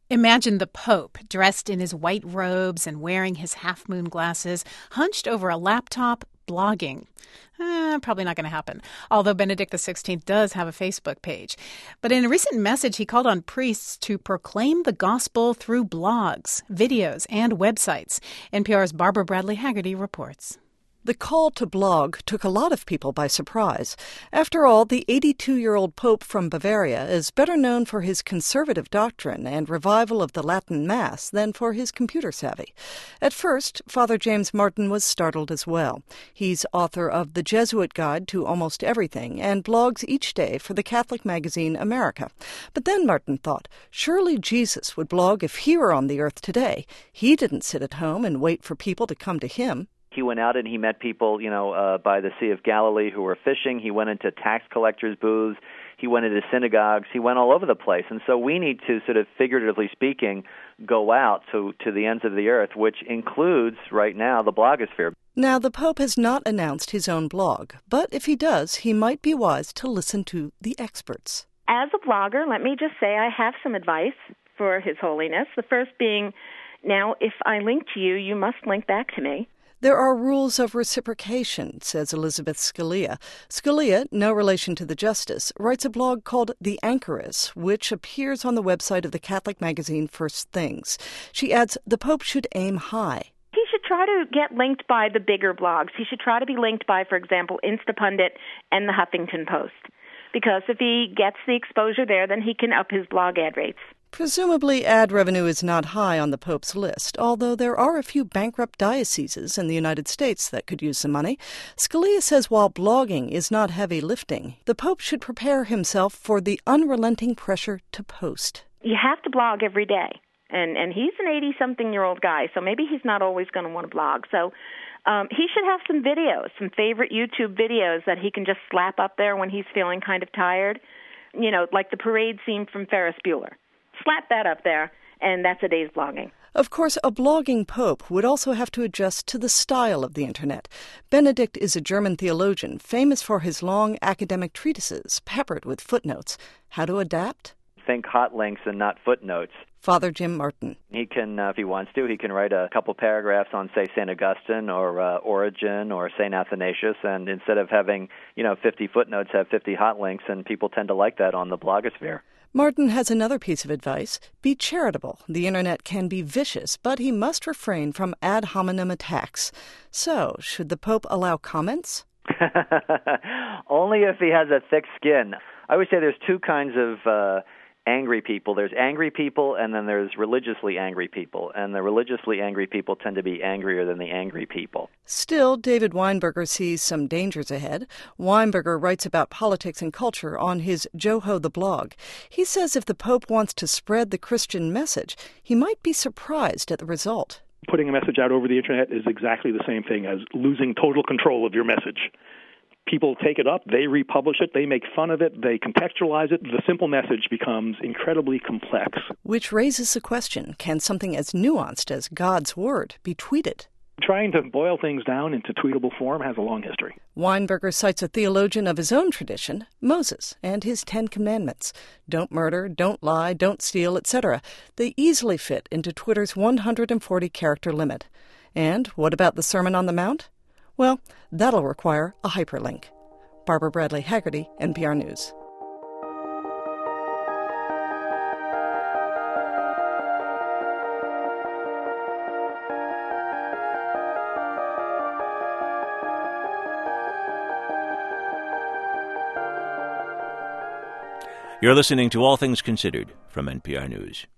Imagine the Pope, dressed in his white robes and wearing his half-moon glasses, hunched over a laptop, blogging. Probably not going to happen, although Benedict XVI does have a Facebook page. But in a recent message, he called on priests to proclaim the gospel through blogs, videos, and websites. NPR's Barbara Bradley Haggerty reports. The call to blog took a lot of people by surprise. After all, the 82-year-old Pope from Bavaria is better known for his conservative doctrine and revival of the Latin Mass than for his computer savvy. At first, Father James Martin was startled as well. He's author of The Jesuit Guide to Almost Everything and blogs each day for the Catholic magazine America. But then Martin thought, surely Jesus would blog if he were on the earth today. He didn't sit at home and wait for people to come to him. He went out and he met people, by the Sea of Galilee who were fishing. He went into tax collectors' booths. He went into synagogues. He went all over the place. And so we need to, sort of figuratively speaking, go out to the ends of the earth, which includes, right now, the blogosphere. Now, the Pope has not announced his own blog, but if he does, he might be wise to listen to the experts. As a blogger, let me just say I have some advice for His Holiness. The first being, now, if I link to you, you must link back to me. There are rules of reciprocation, says Elizabeth Scalia. Scalia, no relation to the justice, writes a blog called The Anchoress, which appears on the website of the Catholic magazine First Things. She adds, the Pope should aim high. He should try to get linked by the bigger blogs. He should try to be linked by, for example, Instapundit and the Huffington Post. Because if he gets the exposure there, then he can up his blog ad rates. Presumably, ad revenue is not high on the Pope's list, although there are a few bankrupt dioceses in the United States that could use some money. Scalia says while blogging is not heavy lifting, the Pope should prepare himself for the unrelenting pressure to post. You have to blog every day, and he's an 80-something-year-old guy, so maybe he's not always going to want to blog. So he should have some videos, some favorite YouTube videos that he can just slap up there when he's feeling kind of tired, like the parade scene from Ferris Bueller. Slap that up there, and that's a day's blogging. Of course, a blogging pope would also have to adjust to the style of the Internet. Benedict is a German theologian, famous for his long academic treatises, peppered with footnotes. How to adapt? Think hot links and not footnotes. Father Jim Martin. He can, if he wants to, he can write a couple paragraphs on, say, St. Augustine or Origen or St. Athanasius, and instead of having, 50 footnotes, have 50 hot links, and people tend to like that on the blogosphere. Martin has another piece of advice. Be charitable. The Internet can be vicious, but he must refrain from ad hominem attacks. So, should the Pope allow comments? Only if he has a thick skin. I would say there's two kinds of angry people. There's angry people, and then there's religiously angry people. And the religiously angry people tend to be angrier than the angry people. Still, David Weinberger sees some dangers ahead. Weinberger writes about politics and culture on his Joho the blog. He says if the Pope wants to spread the Christian message, he might be surprised at the result. Putting a message out over the Internet is exactly the same thing as losing total control of your message. People take it up, they republish it, they make fun of it, they contextualize it. The simple message becomes incredibly complex. Which raises the question, can something as nuanced as God's Word be tweeted? Trying to boil things down into tweetable form has a long history. Weinberger cites a theologian of his own tradition, Moses, and his 10 Commandments. Don't murder, don't lie, don't steal, etc. They easily fit into Twitter's 140-character limit. And what about the Sermon on the Mount? Well, that'll require a hyperlink. Barbara Bradley Haggerty, NPR News. You're listening to All Things Considered from NPR News.